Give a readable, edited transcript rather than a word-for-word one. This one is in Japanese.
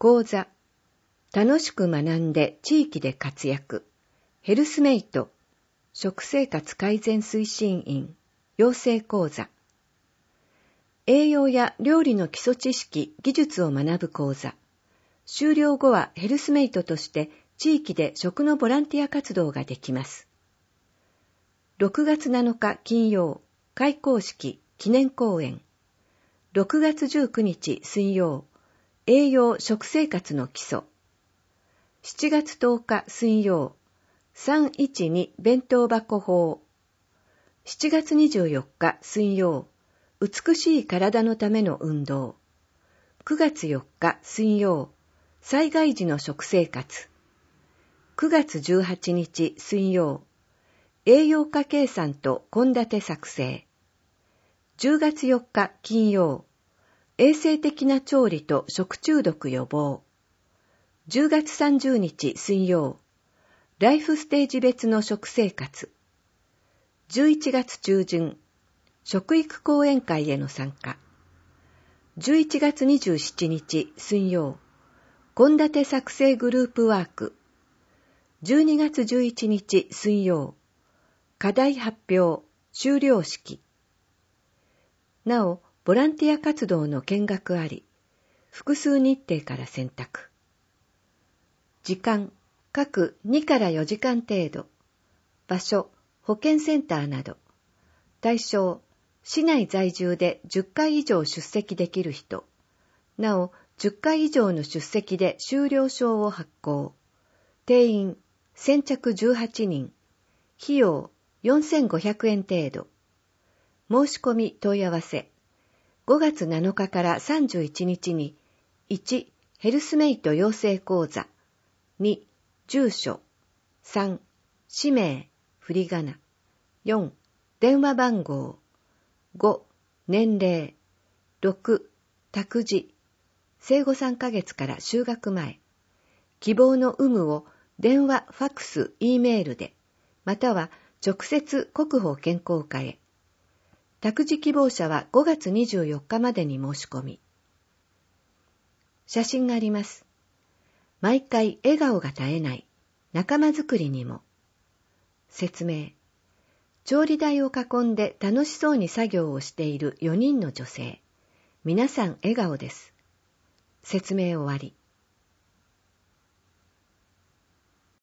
講座、楽しく学んで地域で活躍、ヘルスメイト、食生活改善推進員、養成講座。栄養や料理の基礎知識、技術を学ぶ講座。修了後はヘルスメイトとして地域で食のボランティア活動ができます。6月7日金曜、開講式、記念講演。6月19日水曜、栄養食生活の基礎。7月10日水曜、312弁当箱法。7月24日水曜、美しい体のための運動。9月4日水曜、災害時の食生活。9月18日水曜、栄養価計算と献立作成。10月4日金曜、衛生的な調理と食中毒予防。10月30日水曜、ライフステージ別の食生活。11月中旬、食育講演会への参加。11月27日水曜、献立作成グループワーク。12月11日水曜、課題発表、修了式。なお、ボランティア活動の見学あり、複数日程から選択。時間、各2から4時間程度。場所、保健センターなど。対象、市内在住で10回以上出席できる人。なお、10回以上の出席で修了証を発行。定員、先着18人。費用、4500円程度。申し込み問い合わせ。5月7日から31日に、1、ヘルスメイト養成講座。2、住所。3、氏名、振り仮名。4、電話番号。5、年齢。6、託児。生後3ヶ月から就学前。希望の有無を電話、ファクス、Eメールで、または直接国保健康課へ。託児希望者は5月24日までに申し込み。写真があります。毎回笑顔が絶えない。仲間づくりにも。説明。調理台を囲んで楽しそうに作業をしている4人の女性。皆さん笑顔です。説明終わり。